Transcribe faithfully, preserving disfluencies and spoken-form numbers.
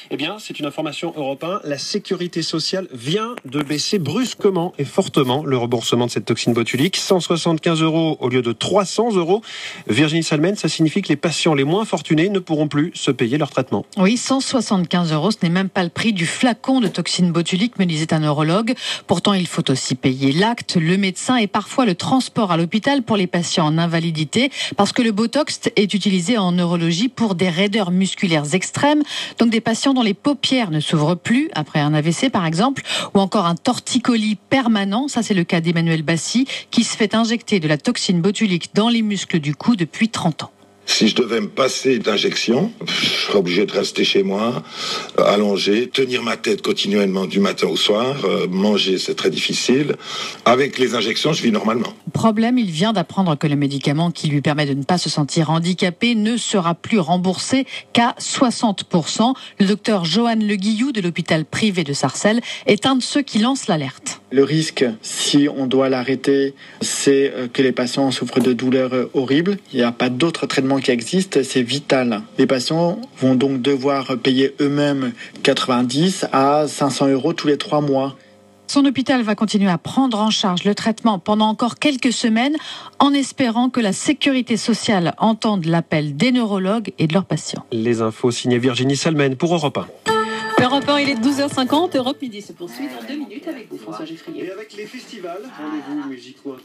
Eh bien, c'est une information Europe un. La sécurité sociale vient de baisser brusquement et fortement le remboursement de cette toxine botulique. cent soixante-quinze euros au lieu de trois cents euros. Virginie Salmen, ça signifie que les patients les moins fortunés ne pourront plus se payer leur traitement. Oui, cent soixante-quinze euros, ce n'est même pas le prix du flacon de toxine botulique, me disait un neurologue. Pourtant, il faut aussi payer l'acte, le médecin et parfois le transport à l'hôpital pour les patients en invalidité, parce que le Botox est utilisé en neurologie pour des raideurs musculaires extrêmes, donc des patients dont les paupières ne s'ouvrent plus, après un A V C par exemple, ou encore un torticolis permanent, ça c'est le cas d'Emmanuel Bassi, qui se fait injecter de la toxine botulique dans les muscles du cou depuis trente ans. Si je devais me passer d'injection, je serais obligé de rester chez moi, allongé, tenir ma tête continuellement du matin au soir, euh, manger c'est très difficile. Avec les injections, je vis normalement. Problème, il vient d'apprendre que le médicament qui lui permet de ne pas se sentir handicapé ne sera plus remboursé qu'à soixante pour cent. Le docteur Johan Le Guillou de l'hôpital privé de Sarcelles est un de ceux qui lance l'alerte. Le risque, si on doit l'arrêter, c'est que les patients souffrent de douleurs horribles. Il n'y a pas d'autre traitement qui existe, c'est vital. Les patients vont donc devoir payer eux-mêmes quatre-vingt-dix à cinq cents euros tous les trois mois. Son hôpital va continuer à prendre en charge le traitement pendant encore quelques semaines, en espérant que la sécurité sociale entende l'appel des neurologues et de leurs patients. Les infos signées Virginie Salmen pour Europe un. Europe un, il est douze heures cinquante. Europe Midi se poursuit dans deux minutes avec vous, François Geffrier. Et avec les festivals, rendez-vous musique